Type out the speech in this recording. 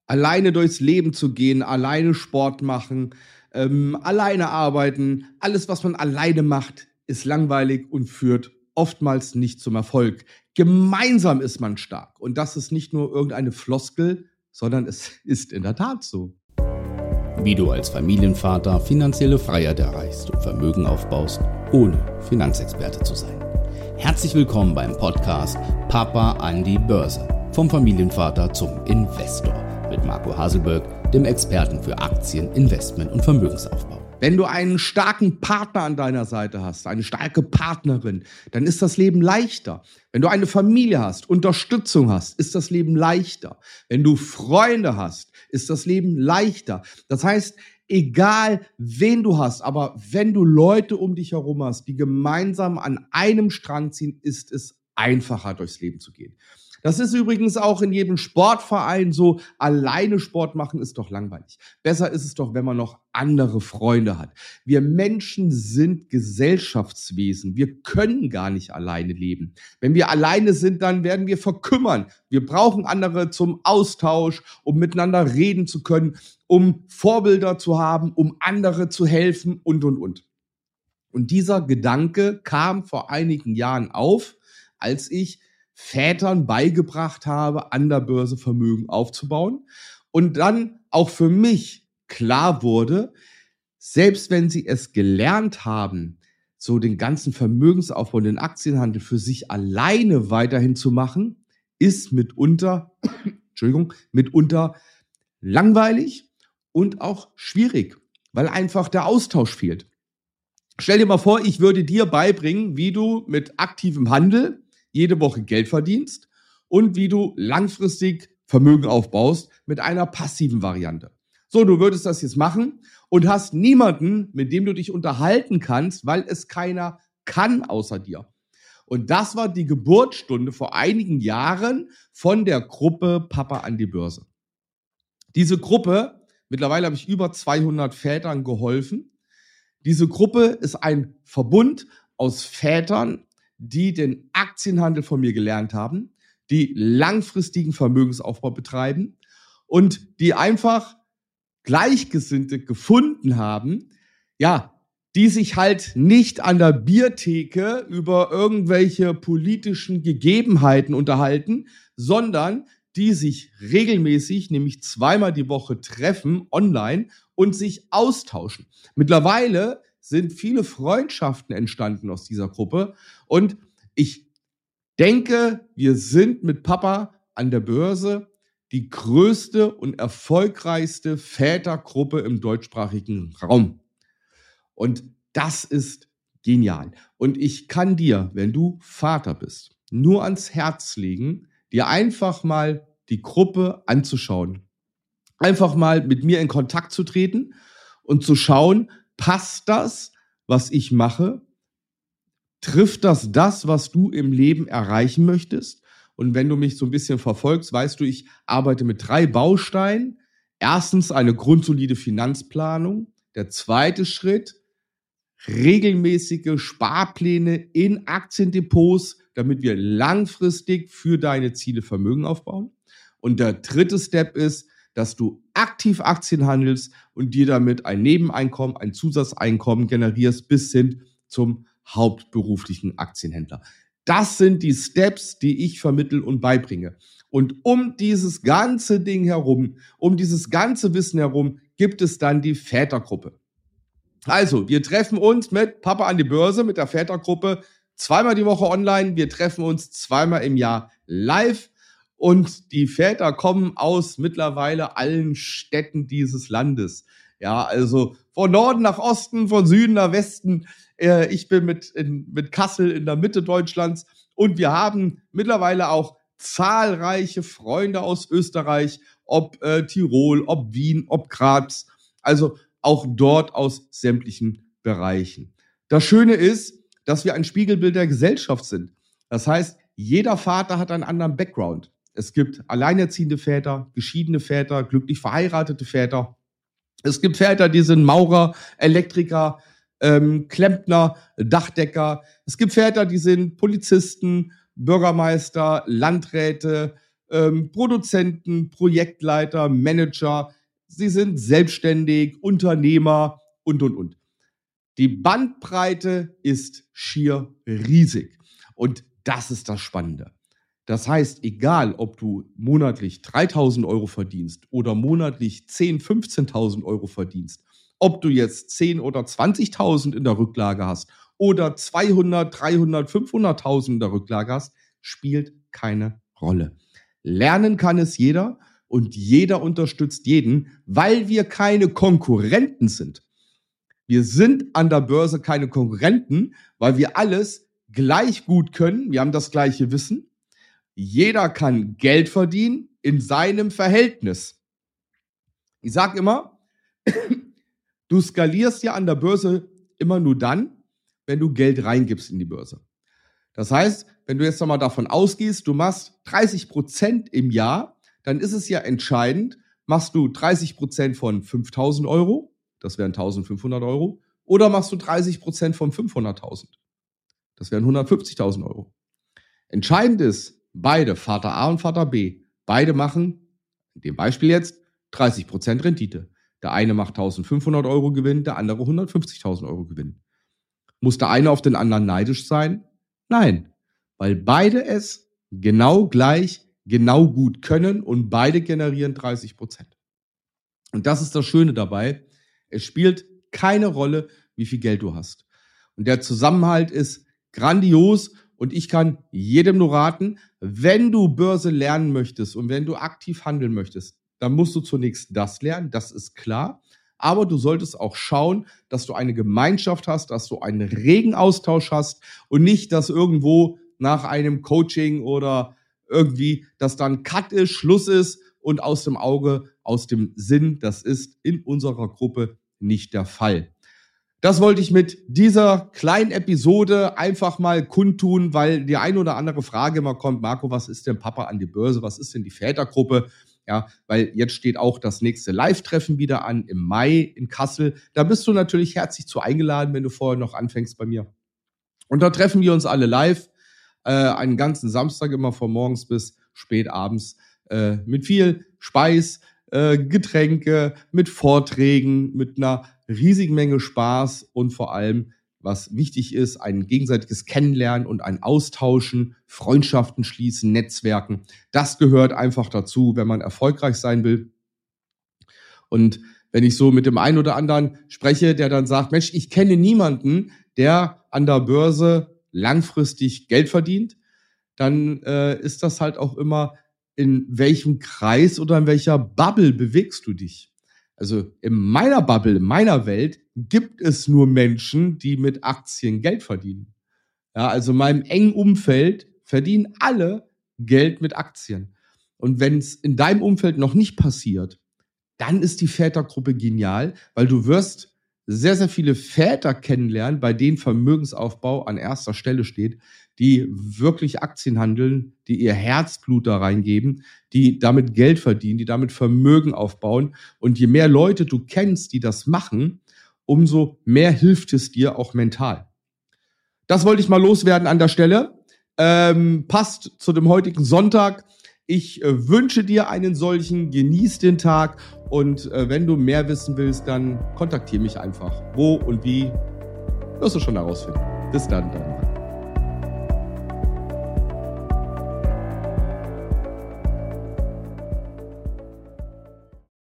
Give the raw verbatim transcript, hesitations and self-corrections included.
Alleine durchs Leben zu gehen, alleine Sport machen, ähm, alleine arbeiten, alles, was man alleine macht, ist langweilig und führt oftmals nicht zum Erfolg. Gemeinsam ist man stark. Und das ist nicht nur irgendeine Floskel, sondern es ist in der Tat so. Wie du als Familienvater finanzielle Freiheit erreichst und Vermögen aufbaust, ohne Finanzexperte zu sein. Herzlich willkommen beim Podcast Papa an die Börse. Vom Familienvater zum Investor. Mit Marco Haselberg, dem Experten für Aktien, Investment und Vermögensaufbau. Wenn du einen starken Partner an deiner Seite hast, eine starke Partnerin, dann ist das Leben leichter. Wenn du eine Familie hast, Unterstützung hast, ist das Leben leichter. Wenn du Freunde hast, ist das Leben leichter. Das heißt, egal wen du hast, aber wenn du Leute um dich herum hast, die gemeinsam an einem Strang ziehen, ist es einfacher, durchs Leben zu gehen. Das ist übrigens auch in jedem Sportverein so. Alleine Sport machen ist doch langweilig. Besser ist es doch, wenn man noch andere Freunde hat. Wir Menschen sind Gesellschaftswesen. Wir können gar nicht alleine leben. Wenn wir alleine sind, dann werden wir verkümmern. Wir brauchen andere zum Austausch, um miteinander reden zu können, um Vorbilder zu haben, um andere zu helfen und, und, und. Und dieser Gedanke kam vor einigen Jahren auf, als ich Vätern beigebracht habe, an der Börse Vermögen aufzubauen. Und dann auch für mich klar wurde, selbst wenn sie es gelernt haben, so den ganzen Vermögensaufbau und den Aktienhandel für sich alleine weiterhin zu machen, ist mitunter, Entschuldigung, mitunter langweilig und auch schwierig, weil einfach der Austausch fehlt. Stell dir mal vor, ich würde dir beibringen, wie du mit aktivem Handel jede Woche Geld verdienst und wie du langfristig Vermögen aufbaust mit einer passiven Variante. So, du würdest das jetzt machen und hast niemanden, mit dem du dich unterhalten kannst, weil es keiner kann außer dir. Und das war die Geburtsstunde vor einigen Jahren von der Gruppe Papa an die Börse. Diese Gruppe, mittlerweile habe ich über zweihundert Vätern geholfen. Diese Gruppe ist ein Verbund aus Vätern, die den Aktienhandel von mir gelernt haben, die langfristigen Vermögensaufbau betreiben und die einfach Gleichgesinnte gefunden haben, ja, die sich halt nicht an der Biertheke über irgendwelche politischen Gegebenheiten unterhalten, sondern die sich regelmäßig, nämlich zweimal die Woche treffen online und sich austauschen. Mittlerweile sind viele Freundschaften entstanden aus dieser Gruppe. Und ich denke, wir sind mit Papa an der Börse die größte und erfolgreichste Vätergruppe im deutschsprachigen Raum. Und das ist genial. Und ich kann dir, wenn du Vater bist, nur ans Herz legen, dir einfach mal die Gruppe anzuschauen. Einfach mal mit mir in Kontakt zu treten und zu schauen, passt das, was ich mache? Trifft das das, was du im Leben erreichen möchtest? Und wenn du mich so ein bisschen verfolgst, weißt du, ich arbeite mit drei Bausteinen. Erstens eine grundsolide Finanzplanung. Der zweite Schritt, regelmäßige Sparpläne in Aktiendepots, damit wir langfristig für deine Ziele Vermögen aufbauen. Und der dritte Step ist, dass du aktiv Aktien handelst und dir damit ein Nebeneinkommen, ein Zusatzeinkommen generierst bis hin zum hauptberuflichen Aktienhändler. Das sind die Steps, die ich vermittle und beibringe. Und um dieses ganze Ding herum, um dieses ganze Wissen herum, gibt es dann die Vätergruppe. Also, wir treffen uns mit Papa an die Börse, mit der Vätergruppe, zweimal die Woche online. Wir treffen uns zweimal im Jahr live. Und die Väter kommen aus mittlerweile allen Städten dieses Landes. Ja, also von Norden nach Osten, von Süden nach Westen. Äh, ich bin mit, in, mit Kassel in der Mitte Deutschlands. Und wir haben mittlerweile auch zahlreiche Freunde aus Österreich, ob äh, Tirol, ob Wien, ob Graz. Also auch dort aus sämtlichen Bereichen. Das Schöne ist, dass wir ein Spiegelbild der Gesellschaft sind. Das heißt, jeder Vater hat einen anderen Background. Es gibt alleinerziehende Väter, geschiedene Väter, glücklich verheiratete Väter. Es gibt Väter, die sind Maurer, Elektriker, ähm, Klempner, Dachdecker. Es gibt Väter, die sind Polizisten, Bürgermeister, Landräte, ähm, Produzenten, Projektleiter, Manager. Sie sind selbstständig, Unternehmer und, und, und. Die Bandbreite ist schier riesig. Und das ist das Spannende. Das heißt, egal, ob du monatlich dreitausend Euro verdienst oder monatlich zehntausend, fünfzehntausend Euro verdienst, ob du jetzt zehn oder zwanzigtausend in der Rücklage hast oder zweihundert, dreihundert, fünfhunderttausend in der Rücklage hast, spielt keine Rolle. Lernen kann es jeder und jeder unterstützt jeden, weil wir keine Konkurrenten sind. Wir sind an der Börse keine Konkurrenten, weil wir alles gleich gut können. Wir haben das gleiche Wissen. Jeder kann Geld verdienen in seinem Verhältnis. Ich sage immer, du skalierst ja an der Börse immer nur dann, wenn du Geld reingibst in die Börse. Das heißt, wenn du jetzt nochmal davon ausgehst, du machst dreißig Prozent im Jahr, dann ist es ja entscheidend, machst du dreißig Prozent von fünftausend Euro, das wären eintausendfünfhundert Euro, oder machst du dreißig Prozent von fünfhunderttausend, das wären hundertfünfzigtausend Euro. Entscheidend ist, beide, Vater A und Vater B, beide machen, in dem Beispiel jetzt, dreißig Prozent Rendite. Der eine macht eintausendfünfhundert Euro Gewinn, der andere hundertfünfzigtausend Euro Gewinn. Muss der eine auf den anderen neidisch sein? Nein, weil beide es genau gleich, genau gut können und beide generieren dreißig Prozent. Und das ist das Schöne dabei. Es spielt keine Rolle, wie viel Geld du hast. Und der Zusammenhalt ist grandios und ich kann jedem nur raten, wenn du Börse lernen möchtest und wenn du aktiv handeln möchtest, dann musst du zunächst das lernen, das ist klar. Aber du solltest auch schauen, dass du eine Gemeinschaft hast, dass du einen regen Austausch hast und nicht, dass irgendwo nach einem Coaching oder irgendwie, dass dann Cut ist, Schluss ist und aus dem Auge, aus dem Sinn. Das ist in unserer Gruppe nicht der Fall. Das wollte ich mit dieser kleinen Episode einfach mal kundtun, weil die ein oder andere Frage immer kommt, Marco, was ist denn Papa an die Börse? Was ist denn die Vätergruppe? Ja, weil jetzt steht auch das nächste Live-Treffen wieder an im Mai in Kassel. Da bist du natürlich herzlich zu eingeladen, wenn du vorher noch anfängst bei mir. Und da treffen wir uns alle live, äh, einen ganzen Samstag immer von morgens bis spät abends äh, mit viel Speis, äh, Getränke, mit Vorträgen, mit einer riesigen Menge Spaß und vor allem, was wichtig ist, ein gegenseitiges Kennenlernen und ein Austauschen, Freundschaften schließen, Netzwerken. Das gehört einfach dazu, wenn man erfolgreich sein will. Und wenn ich so mit dem einen oder anderen spreche, der dann sagt, Mensch, ich kenne niemanden, der an der Börse langfristig Geld verdient, dann äh, ist das halt auch immer, in welchem Kreis oder in welcher Bubble bewegst du dich? Also in meiner Bubble, in meiner Welt gibt es nur Menschen, die mit Aktien Geld verdienen. Ja, also in meinem engen Umfeld verdienen alle Geld mit Aktien. Und wenn es in deinem Umfeld noch nicht passiert, dann ist die Vätergruppe genial, weil du wirst sehr, sehr viele Väter kennenlernen, bei denen Vermögensaufbau an erster Stelle steht, die wirklich Aktien handeln, die ihr Herzblut da reingeben, die damit Geld verdienen, die damit Vermögen aufbauen. Und je mehr Leute du kennst, die das machen, umso mehr hilft es dir auch mental. Das wollte ich mal loswerden an der Stelle. Ähm, passt zu dem heutigen Sonntag. Ich äh, wünsche dir einen solchen, genieß den Tag und äh, wenn du mehr wissen willst, dann kontaktiere mich einfach. Wo und wie, wirst du schon herausfinden. Bis dann, dann.